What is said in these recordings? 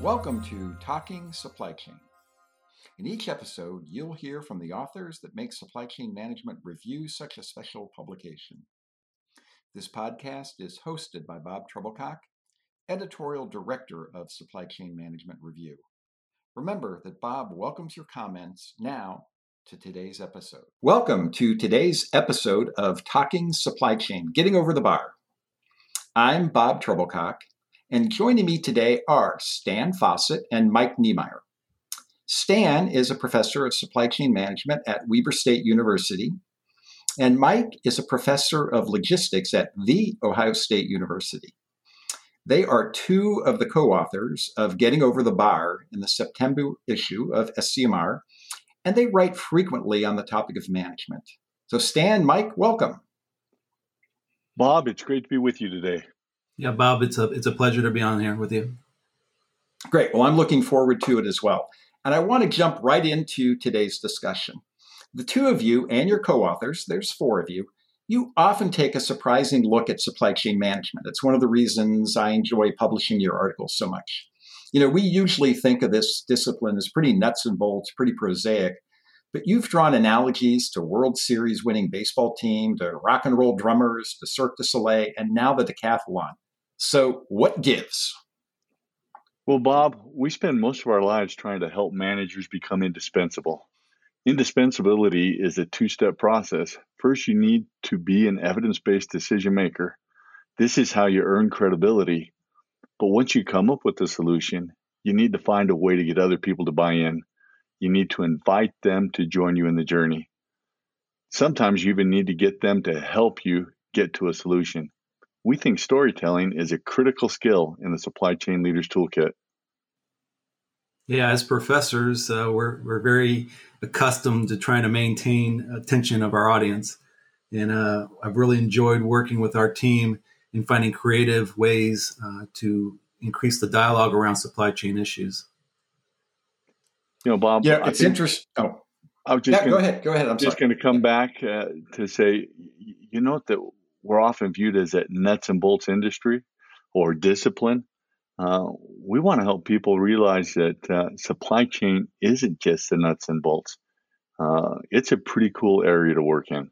Welcome to Talking Supply Chain. In each episode, you'll hear from the authors that make Supply Chain Management Review such a special publication. This podcast is hosted by Bob Trebilcock, Editorial Director of Supply Chain Management Review. Remember that Bob welcomes your comments now to today's episode. Welcome to today's episode of Talking Supply Chain, Getting Over the Bar. I'm Bob Trebilcock, and joining me today are Stan Fawcett and Mike Niemeyer. Stan is a professor of supply chain management at Weber State University, and Mike is a professor of logistics at The Ohio State University. They are two of the co-authors of Getting Over the Bar in the September issue of SCMR, and they write frequently on the topic of management. So Stan, Mike, welcome. Bob, it's great to be with you today. Yeah, Bob, it's a pleasure to be on here with you. Great. Well, I'm looking forward to it as well. And I want to jump right into today's discussion. The two of you and your co-authors, there's four of you, you often take a surprising look at supply chain management. It's one of the reasons I enjoy publishing your articles so much. You know, we usually think of this discipline as pretty nuts and bolts, pretty prosaic, but you've drawn analogies to World Series winning baseball team, to rock and roll drummers, to Cirque du Soleil, and now the decathlon. So what gives? Well, Bob, we spend most of our lives trying to help managers become indispensable. Indispensability is a two-step process. First, you need to be an evidence-based decision maker. This is how you earn credibility. But once you come up with a solution, you need to find a way to get other people to buy in. You need to invite them to join you in the journey. Sometimes you even need to get them to help you get to a solution. We think storytelling is a critical skill in the supply chain leader's toolkit. Yeah, as professors, we're very accustomed to trying to maintain attention of our audience. And I've really enjoyed working with our team in finding creative ways to increase the dialogue around supply chain issues. You know, Bob, yeah, it's interesting. Oh, I was just go ahead. I'm just going to come back to say, you know, that we're often viewed as a nuts and bolts industry or discipline. We want to help people realize that supply chain isn't just the nuts and bolts. It's a pretty cool area to work in.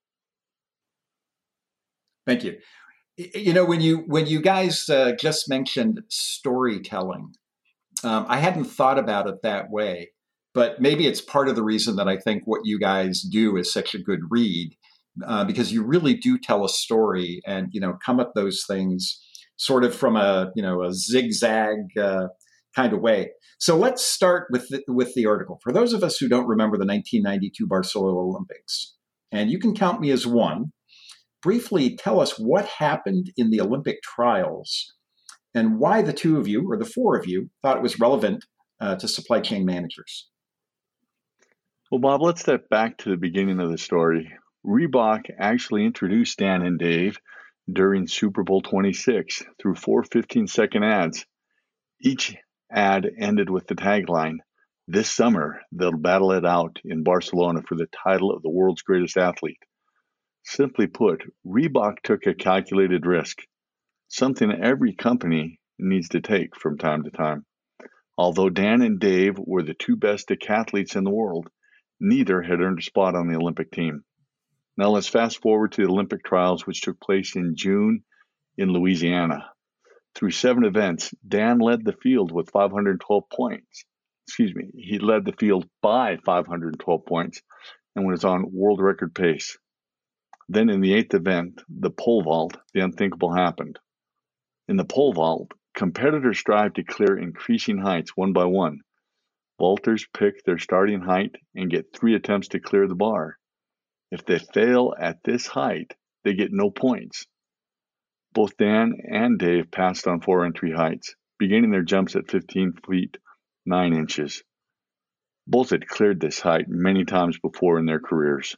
Thank you. You know, when you guys just mentioned storytelling, I hadn't thought about it that way, but maybe it's part of the reason that I think what you guys do is such a good read, because you really do tell a story and, you know, come at those things sort of from a zigzag kind of way. So let's start with the article. For those of us who don't remember the 1992 Barcelona Olympics, and you can count me as one, briefly tell us what happened in the Olympic trials and why the two of you, or the four of you, thought it was relevant to supply chain managers. Well, Bob, let's step back to the beginning of the story. Reebok actually introduced Dan and Dave during Super Bowl 26 through 4 15-second ads. Each ad ended with the tagline, "This summer, they'll battle it out in Barcelona for the title of the world's greatest athlete." Simply put, Reebok took a calculated risk, something every company needs to take from time to time. Although Dan and Dave were the two best decathletes in the world, neither had earned a spot on the Olympic team. Now let's fast forward to the Olympic trials, which took place in June in Louisiana. Through 7 events, Dan led the field with 512 points. He led the field by 512 points and was on world record pace. Then in the 8th event, the pole vault, the unthinkable happened. In the pole vault, competitors strive to clear increasing heights one by one. Vaulters pick their starting height and get 3 attempts to clear the bar. If they fail at this height, they get no points. Both Dan and Dave passed on 4 entry heights, beginning their jumps at 15 feet 9 inches. Both had cleared this height many times before in their careers.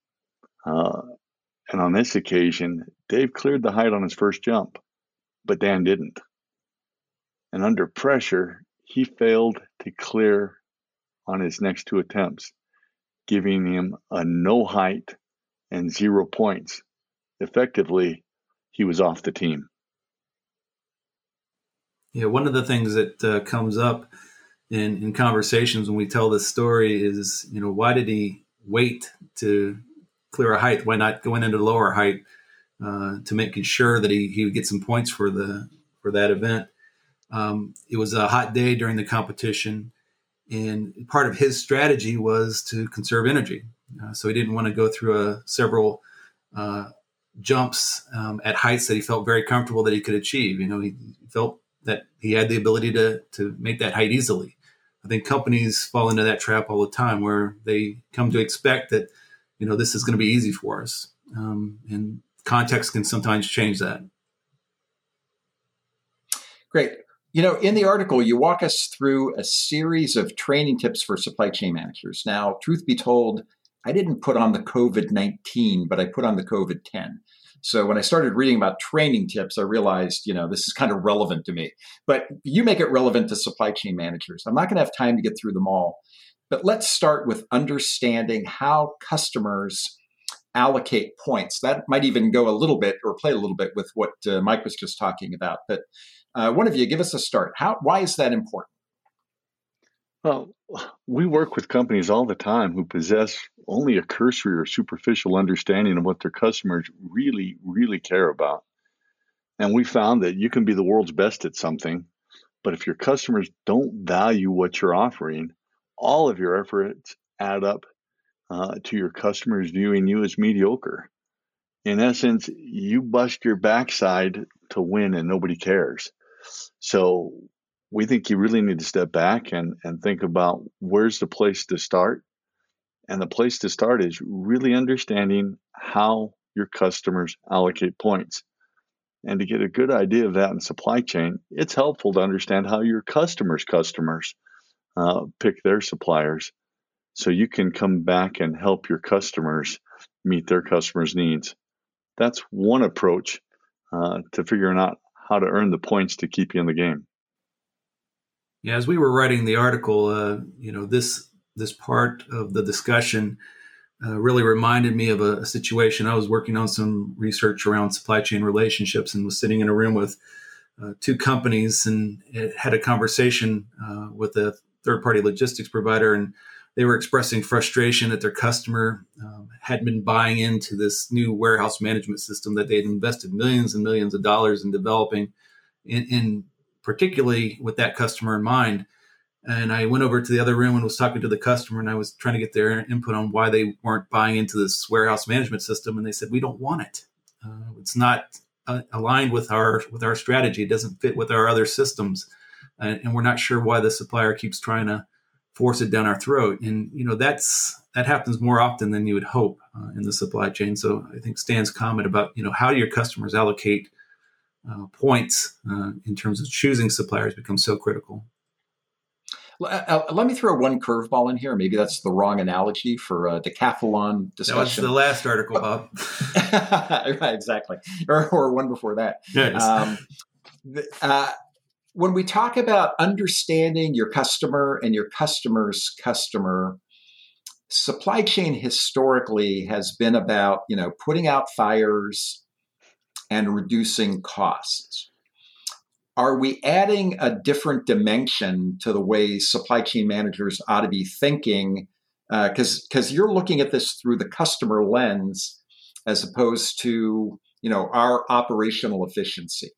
And on this occasion, Dave cleared the height on his first jump, but Dan didn't. And under pressure, he failed to clear on his next 2 attempts, giving him a no height and 0 points. Effectively, he was off the team. Yeah, one of the things that comes up in conversations when we tell this story is, why did he wait to clear a height? Why not go into the lower height to making sure that he would get some points for that event? It was a hot day during the competition, and part of his strategy was to conserve energy. So he didn't want to go through several jumps at heights that he felt very comfortable that he could achieve. He felt that he had the ability to make that height easily. I think companies fall into that trap all the time, where they come to expect that, this is going to be easy for us. And context can sometimes change that. Great. In the article, you walk us through a series of training tips for supply chain managers. Now, truth be told, I didn't put on the COVID-19, but I put on the COVID-10. So when I started reading about training tips, I realized, this is kind of relevant to me. But you make it relevant to supply chain managers. I'm not going to have time to get through them all. But let's start with understanding how customers allocate points. That might even go a little bit or play a little bit with what Mike was just talking about. But one of you, give us a start. Why is that important? Well, we work with companies all the time who possess only a cursory or superficial understanding of what their customers really, really care about. And we found that you can be the world's best at something, but if your customers don't value what you're offering, all of your efforts add up to your customers viewing you as mediocre. In essence, you bust your backside to win and nobody cares. So we think you really need to step back and think about where's the place to start. And the place to start is really understanding how your customers allocate points. And to get a good idea of that in supply chain, it's helpful to understand how your customers' customers pick their suppliers, so you can come back and help your customers meet their customers' needs. That's one approach to figuring out how to earn the points to keep you in the game. Yeah, as we were writing the article, this part of the discussion really reminded me of a situation. I was working on some research around supply chain relationships and was sitting in a room with two companies, and it had a conversation with a third-party logistics provider, and they were expressing frustration that their customer hadn't been buying into this new warehouse management system that they'd invested millions and millions of dollars in developing, in particularly with that customer in mind. And I went over to the other room and was talking to the customer, and I was trying to get their input on why they weren't buying into this warehouse management system. And they said, we don't want it. It's not aligned with our strategy. It doesn't fit with our other systems. And we're not sure why the supplier keeps trying to force it down our throat. And, that happens more often than you would hope in the supply chain. So I think Stan's comment about, how your customers allocate points in terms of choosing suppliers becomes so critical. Let me throw one curveball in here. Maybe that's the wrong analogy for a decathlon discussion. That was the last article, Bob. Right, exactly. Or one before that. Yes. When we talk about understanding your customer and your customer's customer, supply chain historically has been about, putting out fires and reducing costs. Are we adding a different dimension to the way supply chain managers ought to be thinking? Because you're looking at this through the customer lens as opposed to, our operational efficiency.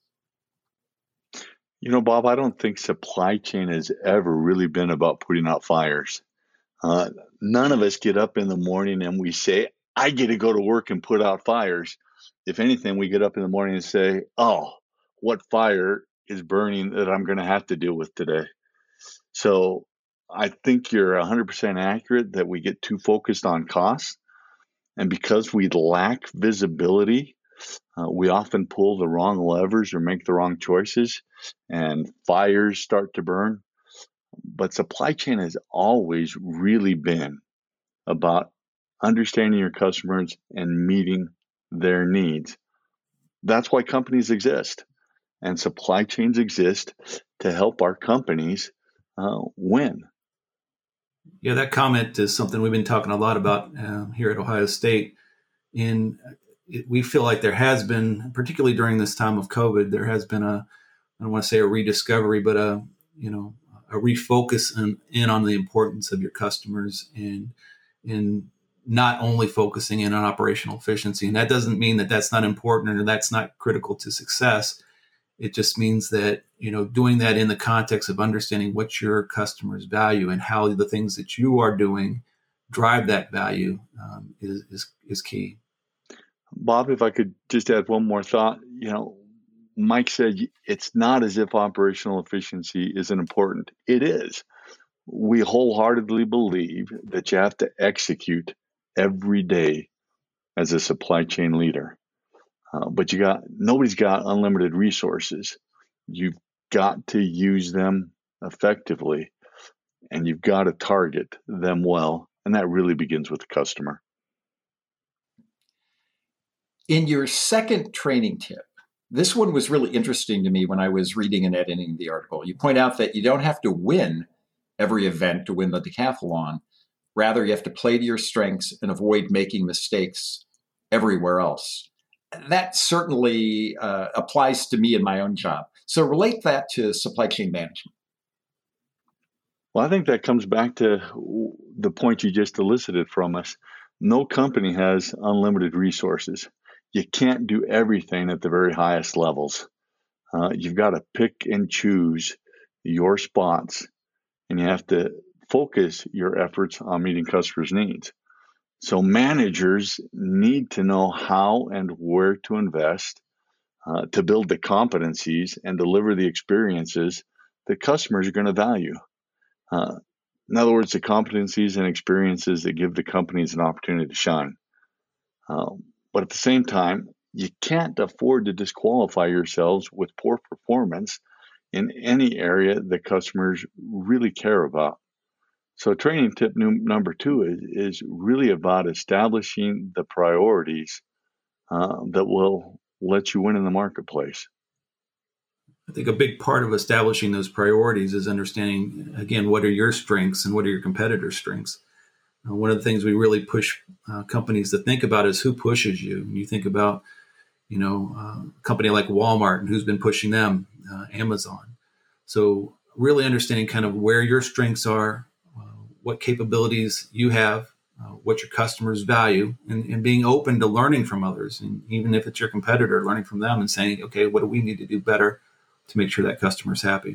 Bob, I don't think supply chain has ever really been about putting out fires. None of us get up in the morning and we say, I get to go to work and put out fires. If anything, we get up in the morning and say, oh, what fire is burning that I'm going to have to deal with today? So I think you're 100% accurate that we get too focused on costs. And because we lack visibility, we often pull the wrong levers or make the wrong choices, and fires start to burn. But supply chain has always really been about understanding your customers and meeting their needs. That's why companies exist, and supply chains exist to help our companies win. Yeah, that comment is something we've been talking a lot about here at Ohio State. We feel like there has been, particularly during this time of COVID, there has been a I don't want to say a rediscovery, but a refocus in on the importance of your customers and not only focusing in on operational efficiency. And that doesn't mean that that's not important or that's not critical to success. It just means that, doing that in the context of understanding what your customers value and how the things that you are doing drive that value is key. Bob, if I could just add one more thought, Mike said it's not as if operational efficiency isn't important. It is. We wholeheartedly believe that you have to execute every day as a supply chain leader. But nobody's got unlimited resources. You've got to use them effectively, and you've got to target them well. And that really begins with the customer. In your second training tip, this one was really interesting to me when I was reading and editing the article. You point out that you don't have to win every event to win the decathlon. Rather, you have to play to your strengths and avoid making mistakes everywhere else. That certainly applies to me in my own job. So relate that to supply chain management. Well, I think that comes back to the point you just elicited from us. No company has unlimited resources. You can't do everything at the very highest levels. You've got to pick and choose your spots, and you have to focus your efforts on meeting customers' needs. So managers need to know how and where to invest to build the competencies and deliver the experiences that customers are going to value. In other words, the competencies and experiences that give the companies an opportunity to shine. But at the same time, you can't afford to disqualify yourselves with poor performance in any area that customers really care about. So training tip number 2 is really about establishing the priorities that will let you win in the marketplace. I think a big part of establishing those priorities is understanding, again, what are your strengths and what are your competitors' strengths. One of the things we really push companies to think about is who pushes you. And you think about, a company like Walmart and who's been pushing them, Amazon. So really understanding kind of where your strengths are, what capabilities you have, what your customers value, and being open to learning from others. And even if it's your competitor, learning from them and saying, okay, what do we need to do better to make sure that customer's happy?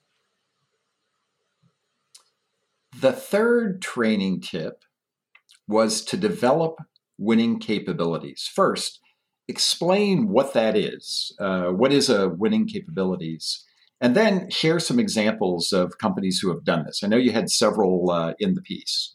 The third training tip was to develop winning capabilities. First, explain what that is. What is a winning capabilities? And then share some examples of companies who have done this. I know you had several in the piece.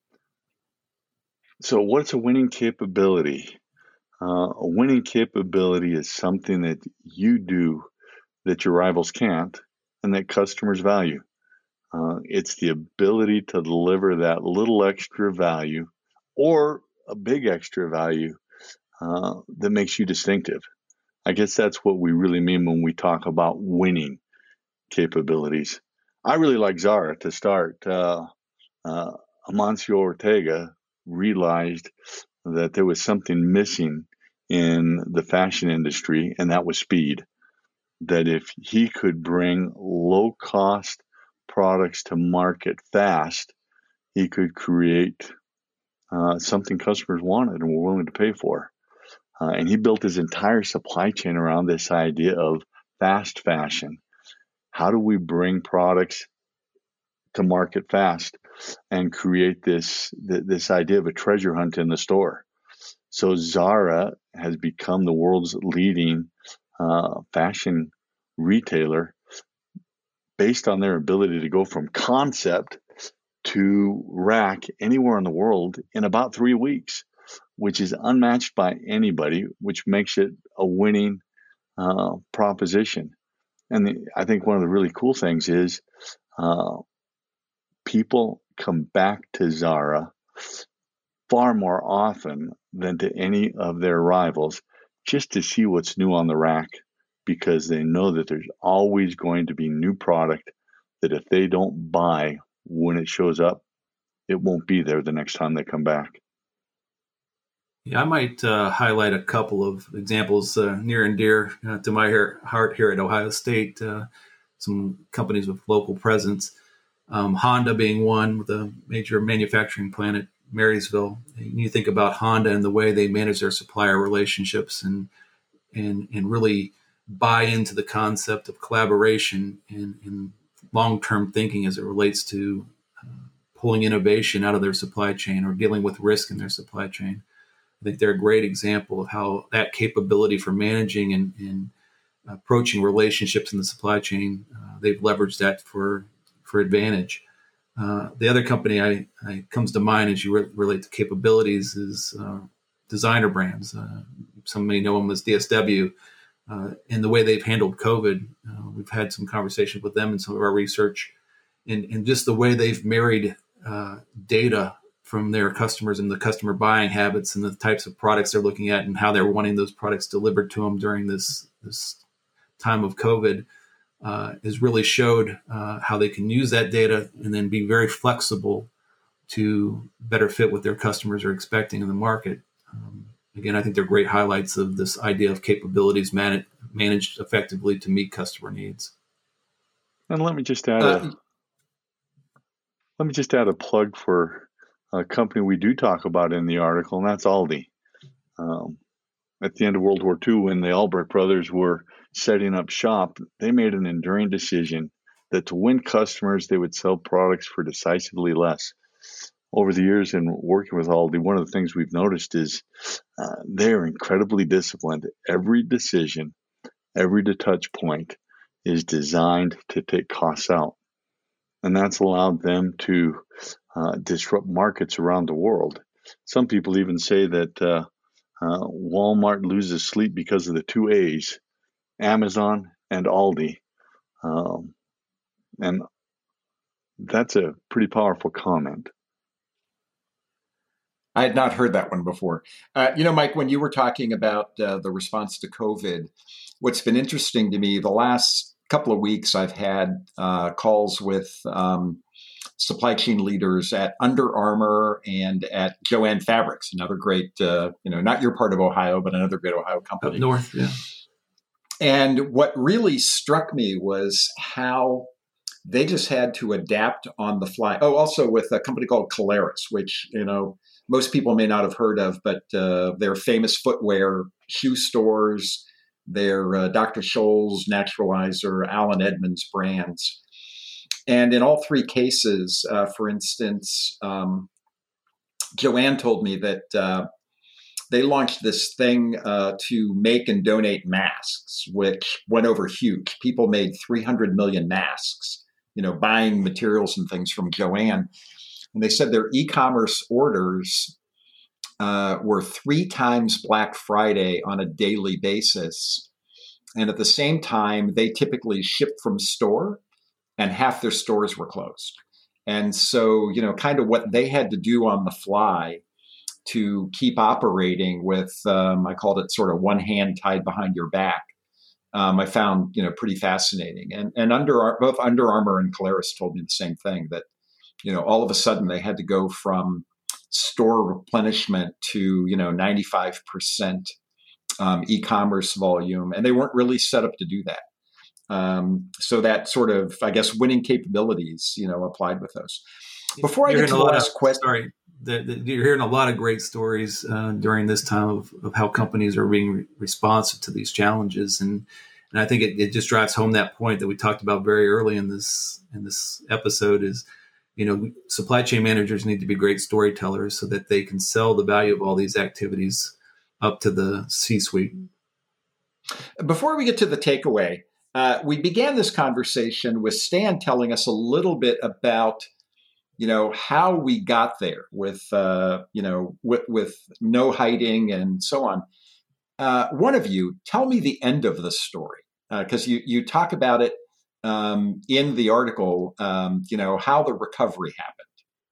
So what's a winning capability? A winning capability is something that you do that your rivals can't and that customers value. It's the ability to deliver that little extra value or a big extra value that makes you distinctive. I guess that's what we really mean when we talk about winning capabilities. I really like Zara to start. Amancio Ortega realized that there was something missing in the fashion industry, and that was speed. That if he could bring low-cost products to market fast, he could create something customers wanted and were willing to pay for. And he built his entire supply chain around this idea of fast fashion. How do we bring products to market fast and create this idea of a treasure hunt in the store? So Zara has become the world's leading fashion retailer based on their ability to go from concept to rack anywhere in the world in about 3 weeks, which is unmatched by anybody, which makes it a winning proposition. And I think one of the really cool things is people come back to Zara far more often than to any of their rivals just to see what's new on the rack, because they know that there's always going to be new product that if they don't buy when it shows up, it won't be there the next time they come back. Yeah, I might highlight a couple of examples near and dear to my heart here at Ohio State. Some companies with local presence. Honda being one, with a major manufacturing plant at Marysville. You think about Honda and the way they manage their supplier relationships and really buy into the concept of collaboration and long-term thinking as it relates to pulling innovation out of their supply chain or dealing with risk in their supply chain. I think they're a great example of how that capability for managing and approaching relationships in the supply chain, they've leveraged that for advantage. The other company I comes to mind as you relate to capabilities is Designer Brands. Some may know them as DSW. And the way they've handled COVID, we've had some conversations with them in some of our research, and just the way they've married data from their customers and the customer buying habits and the types of products they're looking at and how they're wanting those products delivered to them during this time of COVID has really showed how they can use that data and then be very flexible to better fit what their customers are expecting in the market. Again, I think they're great highlights of this idea of capabilities managed effectively to meet customer needs. And let me just add a plug for a company we do talk about in the article, and that's Aldi. At the end of World War II, when the Albrecht brothers were setting up shop, they made an enduring decision that to win customers, they would sell products for decisively less. Over the years in working with Aldi, one of the things we've noticed is they're incredibly disciplined. Every decision, every touch point is designed to take costs out. And that's allowed them to disrupt markets around the world. Some people even say that Walmart loses sleep because of the two A's, Amazon and Aldi. And that's a pretty powerful comment. I had not heard that one before. Mike, when you were talking about the response to COVID, what's been interesting to me the last couple of weeks, I've had calls with supply chain leaders at Under Armour and at Jo-Ann Fabrics, another great, not your part of Ohio, but another great Ohio company. Up north, yeah. And what really struck me was how they just had to adapt on the fly. Oh, also with a company called Caleres, which, most people may not have heard of, but they're famous footwear, shoe stores. They're Dr. Scholl's, Naturalizer, Allen Edmonds brands. And in all three cases, for instance, Jo-Ann told me that they launched this thing to make and donate masks, which went over huge. People made 300 million masks, buying materials and things from Jo-Ann. And they said their e-commerce orders were 3 times Black Friday on a daily basis. And at the same time, they typically shipped from store, and half their stores were closed. And so, kind of what they had to do on the fly to keep operating with, I called it sort of one hand tied behind your back, I found, pretty fascinating. And both Under Armour and Caleres told me the same thing, that, all of a sudden they had to go from store replenishment to, 95% e-commerce volume, and they weren't really set up to do that. So that sort of, I guess, winning capabilities, applied with those. Before I get to the last question. Sorry, you're hearing a lot of great stories during this time of how companies are being responsive to these challenges. And I think it just drives home that point that we talked about very early in this episode is, supply chain managers need to be great storytellers so that they can sell the value of all these activities up to the C-suite. Before we get to the takeaway, we began this conversation with Stan telling us a little bit about, how we got there with no hiding and so on. One of you, tell me the end of the story, because you talk about it in the article, how the recovery happened.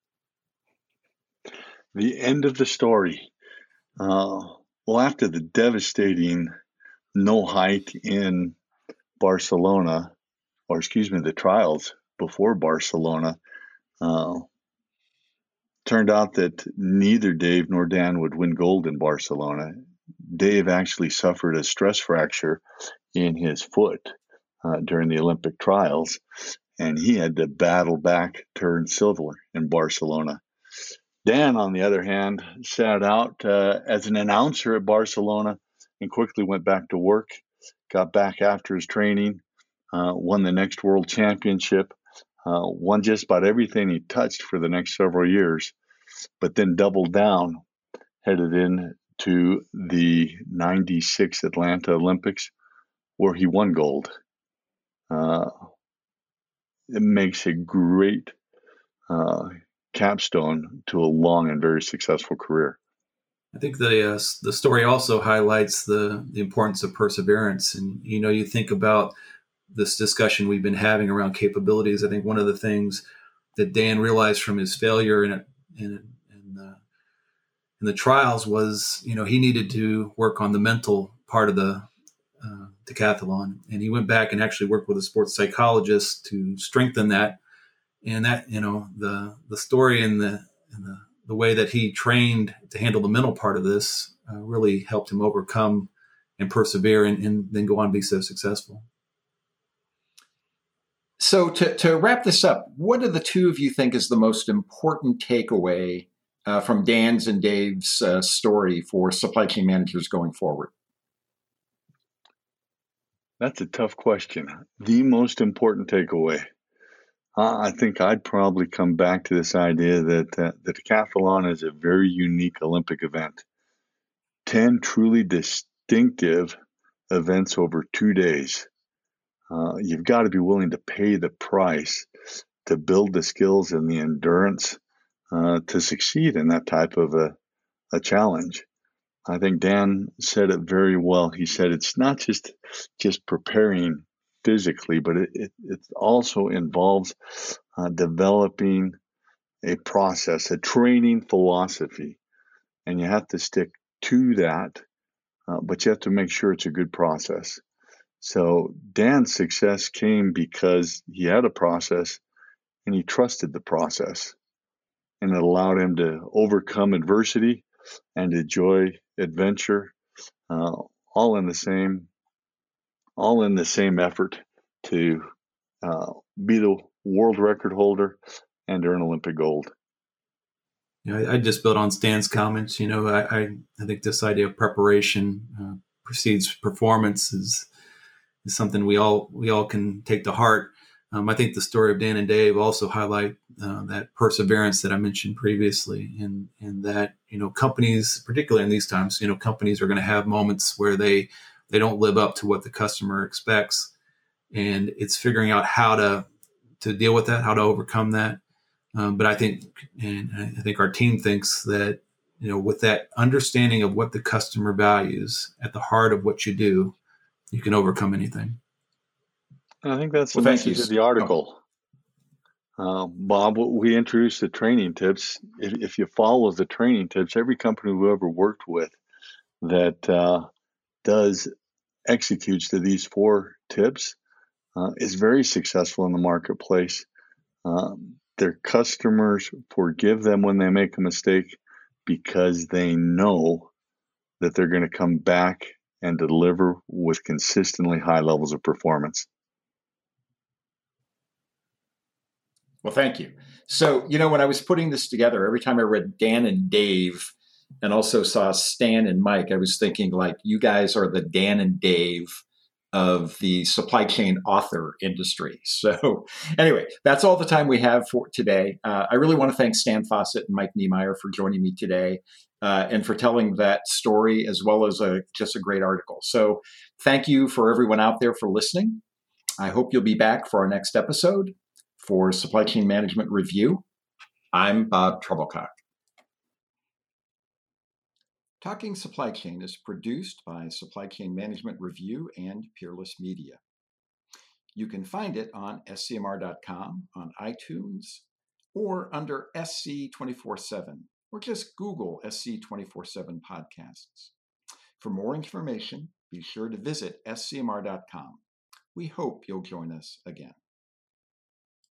The end of the story. After the devastating no hike in Barcelona, the trials before Barcelona, to turned out that neither Dave nor Dan would win gold in Barcelona. Dave actually suffered a stress fracture in his foot during the Olympic trials, and he had to battle back to earn silver in Barcelona. Dan, on the other hand, sat out as an announcer at Barcelona and quickly went back to work, got back after his training, won the next world championship, won just about everything he touched for the next several years, but then doubled down, headed in to the 96 Atlanta Olympics, where he won gold. It makes a great capstone to a long and very successful career. I think the story also highlights the importance of perseverance. And, you think about this discussion we've been having around capabilities. I think one of the things that Dan realized from his failure in the trials was, he needed to work on the mental part of the decathlon. And he went back and actually worked with a sports psychologist to strengthen that. And that, the story and the way that he trained to handle the mental part of this really helped him overcome and persevere and then go on to be so successful. So to wrap this up, what do the two of you think is the most important takeaway from Dan's and Dave's story for supply chain managers going forward? That's a tough question. The most important takeaway. I think I'd probably come back to this idea that the decathlon is a very unique Olympic event. 10 truly distinctive events over 2 days. You've got to be willing to pay the price to build the skills and the endurance to succeed in that type of a challenge. I think Dan said it very well. He said it's not just preparing physically, but it also involves developing a process, a training philosophy, and you have to stick to that, but you have to make sure it's a good process. So Dan's success came because he had a process and he trusted the process, and it allowed him to overcome adversity and enjoy adventure, all in the same effort to be the world record holder and earn Olympic gold. I just built on Stan's comments. I think this idea of preparation precedes performance is something we all can take to heart. I think the story of Dan and Dave also highlight that perseverance that I mentioned previously, and that companies, particularly in these times, companies are going to have moments where they don't live up to what the customer expects, and it's figuring out how to deal with that, how to overcome that. But I think our team thinks that with that understanding of what the customer values at the heart of what you do, you can overcome anything. I think that's the message of the article. Bob, we introduced the training tips. If you follow the training tips, every company we've ever worked with that executes to these 4 tips is very successful in the marketplace. Their customers forgive them when they make a mistake because they know that they're going to come back and deliver with consistently high levels of performance. Well, thank you. So, when I was putting this together, every time I read Dan and Dave and also saw Stan and Mike, I was thinking like, you guys are the Dan and Dave of the supply chain author industry. So anyway, that's all the time we have for today. I really want to thank Stan Fawcett and Mike Niemeyer for joining me today and for telling that story, as well as just a great article. So thank you for everyone out there for listening. I hope you'll be back for our next episode for Supply Chain Management Review. I'm Bob Treblecock. Talking Supply Chain is produced by Supply Chain Management Review and Peerless Media. You can find it on scmr.com, on iTunes, or under SC 24/7, or just Google SC 24/7 podcasts. For more information, be sure to visit scmr.com. We hope you'll join us again.